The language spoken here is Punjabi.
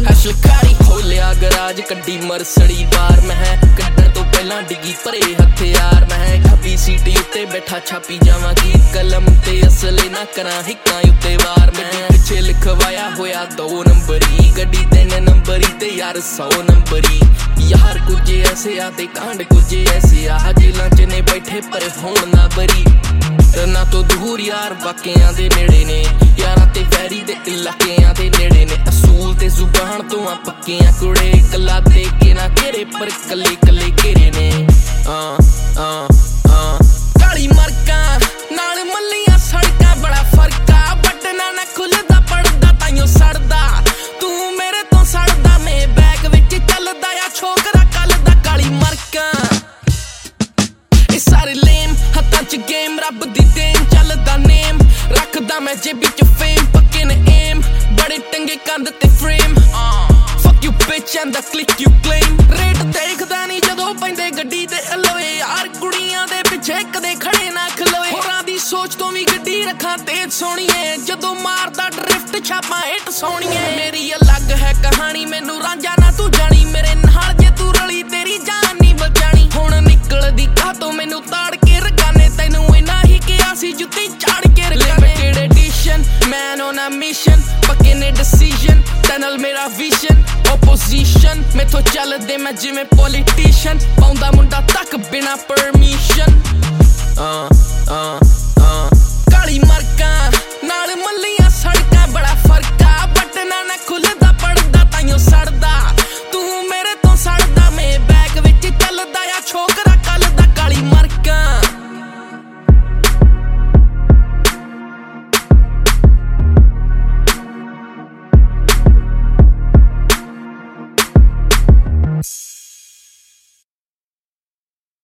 ਸ਼ਿਕਾਰੀ ਹੋ ਲਿਆ ਗਰਾਜ ਕੱਢੀ ਮਰਸੜੀ ਬਾਰ ਮੈਂ ਕੱਢਣ ਤੋਂ ਪਹਿਲਾਂ ਡਿੱਗੀ ਭਰੇ ਹਥਿਆਰ ਮੈਂ ਖੱਬੀ ਸੀਟ ਉੱਤੇ ਬੈਠਾ ਛਾਪੀ ਜਾਵਾਂ ਕੀ ਕਲਮ ਤੇ ਅਸਲੇ ਨਾ ਕਰਾਂ ਹਿੱਕਾਂ ਉੱਤੇ ਵਾਰ ਮੈਂ ਪਿੱਛੇ ਲਿਖਵਾਇਆ ਹੋਇਆ 2 ਨੰਬਰੀ ਗੱਡੀ 3 ਨੰਬਰੀ ਤੇ ਯਾਰ 100 ਨੰਬਰੀ ਯਾਰ ਕੁਝ ਐਸੇ ਆ ਤੇ ਕਾਂਡ ਕੁਝ ਐਸੇ ਆ ਜੇਲਾਂ ਚ ਨੇ ਬੈਠੇ ਪਰ ਹੋਣ ਨਾ ਬਰੀ ਨਾ ਤੋਂ ਦੂਰ ਯਾਰ ਵਾਕਿਆਂ ਦੇ ਨੇੜੇ ਨੇ ਯਾਰਾਂ ਤੇ ਵੈਰੀ ਦੇ ਇਲਾਕਿਆਂ ਦੇ ਨੇੜੇ ਨੇ ਅਸੂਲ ਤੇ ਜ਼ੁਬਾਨ ਤੋਂ ਆ ਪੱਕੀਆਂ ਕੁੜੇ ਕੱਲਾ ਦੇ ਕੇ ਨਾ ਘੇਰੇ ਪਰ ਕੱਲੇ ਕੱਲੇ ਘੇਰੇ ਨੇ ਕਾਲੀ ਮਰਕਾਂ ਨਾਲ ਮੱਲੀਆਂ ਸੜਕਾਂ ਬੜਾ ਫਰਕ ਆ ਬਟਨਾ ਨਾ ਖੁੱਲਦਾ ਪੜਦਾ ਤਾਈਓ ਸੜਦਾ ਤੂੰ ਮੇਰੇ ਤੋਂ ਸੜਦਾ ਮੈਂ ਬੈਗ ਵਿੱਚ ਚੱਲਦਾ ਆ ਛੋਕਰਾ ਕੱਲ ਦਾ ਕਾਲੀ ਮਰਕਾਂ ਇਹ ਸਾਰੇ ਲੇਮ ਹੱਥਾਂ ਚ ਗੇਮ ਰੱਬ ਦੀ ਦੇਣ ਚੱਲਦਾ ਨੇਮ ਰੱਖਦਾ ਮੈਂ ਜੇਬੀ ਚ ਫੇਮ ਪੱਕੇ ਨੇ ਏਮ ਬੜੇ ਟੰਗੇ ਕੰਧ ਤੇ frame fuck you bitch and the click you claim rate ਦੇਖਦਾ ਨਹੀਂ ਜਦੋਂ ਪੈਂਦੇ ਗੱਡੀ ਤੇ ਅਲੋਏ ਯਾਰ ਕੁੜੀਆਂ ਦੇ ਪਿੱਛੇ ਕਦੇ ਖੜੇ ਨਾ ਖਲੋਏ ਹੋਰਾਂ ਦੀ ਸੋਚ ਤੋਂ ਵੀ ਗੱਡੀ ਰੱਖਾਂ ਤੇਜ਼ ਸੋਹਣੀਏ ਜਦੋਂ ਮਾਰਦਾ ਡਰਿਫਟ ਛਾਪਾਂ ਹਿੱਟ ਸੋਹਣੀਏ ਮੇਰੀ ਅਲੱਗ ਹੈ ਕਹਾਣੀ ਮੈਨੂੰ ਰਾਂਝਾ ਨਾ ਤੂੰ ਜਾਣੀ ਮੇਰੇ ਨਾਲ ਜੇ ਤੂੰ ਰਲੀ ਤੇਰੀ ਜਾਨ ਨਹੀਂ ਬਚਾਣੀ ਹੁਣ ਨਿਕਲਦੀ ਕਾਹਤੋਂ ਮੈਨੂੰ ਤਾੜ ਕੇ ਰਕਾਨੇ ਤੈਨੂੰ ਇਨਾ ਹੀ ਕਿਹਾ ਸੀ ਜੁੱਤੀ ਝਾੜ ਕੇ ਰਕਾਨੇ ਕਿਹੜੇ edition man on a mission ਪੱਕੇ ਨੇ ਡਿਸੀਜਨ ਟਨਲ ਮੇਰਾ ਵਿਜ਼ਨ ਓਪੋਜੀਸ਼ਨ ਮੈਥੋਂ ਚੱਲਦੇ ਮੈਂ ਜਿਵੇਂ ਪੋਲੀਟੀਸ਼ੀਅਨ ਪਾਉਂਦਾ ਮੁੰਡਾ ਤੱਕ ਬਿਨਾ ਪਰਮਿਸ਼ਨ